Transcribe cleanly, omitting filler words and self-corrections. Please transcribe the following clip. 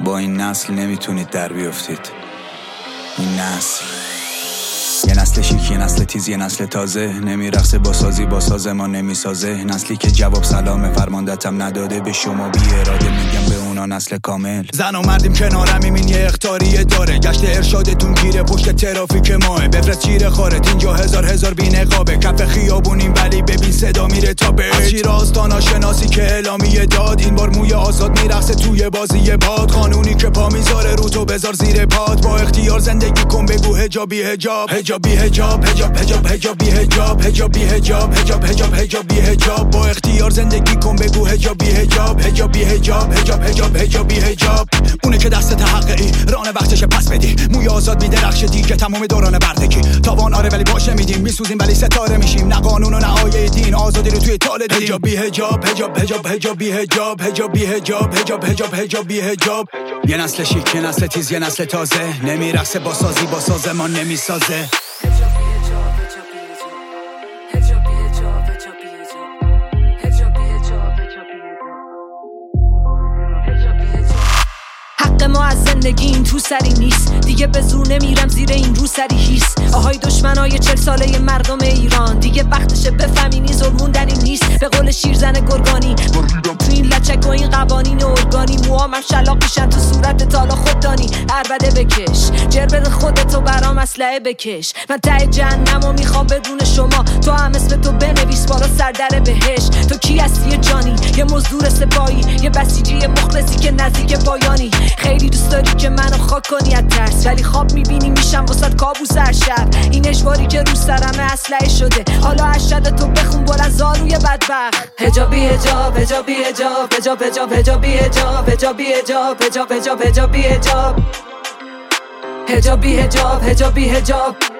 با این نسل نمیتونید در بیافتید. این نسل یه نسل شیک، یه نسل تیز، یه نسل تازه، نمیرقصه با سازی با ساز ما نمیسازه. نسلی که جواب سلام فرماندتم نداده به شما بی اراده، میگم به اونا نسل کامل. زن و مردیم کنارم، این یه اختاریه داره. گشت ارشادتون گیره پشت ترافیک ماه، بفرست چیره خارت اینجا هزار بی نقابه. کف خیابونیم ولی ببین صدا میره تا به چی راستانا شناسی که اعلامیه داد. این بار موی آزاد میرقصه توی بازی باد، قانونی که پا میذاره رو تو بذار زیر پات. با اختیار زندگی کن بگو حجابی حجاب، حجابی حجاب، حجاب حجاب حجابی حجاب، حجابی حجاب، حجاب حجاب حجابی حجاب. با اختیار زندگی کن بگو حجابی حجاب، حجابی حجاب، حجاب حجاب حجابی حجاب. اونه که دست حقی ران وقتش پس بدی، موی آزاد میدرخشه دیگه تمام دوران بردگی. تاوان آره ولی باشه میدیم، میسوزیم ولی ستاره میشیم. نه قانون و نه آیه دین، آزادی رو توی تال دیم. حجابی حجاب، حجاب حجاب حجابی حجاب، حجابی حجاب، حجاب حجاب حجابی حجاب. یه نسل شیک، یه نسل تیز، یه نسل تازه، نمیرقصه با سازی با سازمان نمیسازه. حق ما از زندگی این تو سری نیست، دیگه به زور نمیرم زیر این رو سری هیس. آهای دشمنای 40 ساله مردم ایران، دیگه وقتشه بفهمینی ظلم موندنی نیست. به قول شیرزن گرگانی تو این لچک و این قوانین ارگانی، موامم شلاق میشن تو صورت تالا خوددانی. عربده بکش جر بده خودتو برام اسلحه بکش. من ته جهنمو میخوام بدون شما، تو هم اسم تو بنویس بالا سردر بهش. تو کی هستی یه جانی، یه مزدور سپاهی، یه بسیجی یه مخلصی که نزدیک پایانی. خیلی دوست داری که منو خاک کنی از ترس، ولی خواب میبینی میشم واسد کابوس هر شب. این اجباری که رو سرمه اسلحه شده، حالا اشهد تو بخون بلند زاروی بدبخت. حجابی حجاب، حجابی حجاب، حجاب حجاب حجابی حجاب، حجابی حجاب، حجاب حجاب حجابی حجاب، حجابی حجاب، حجابی حجاب.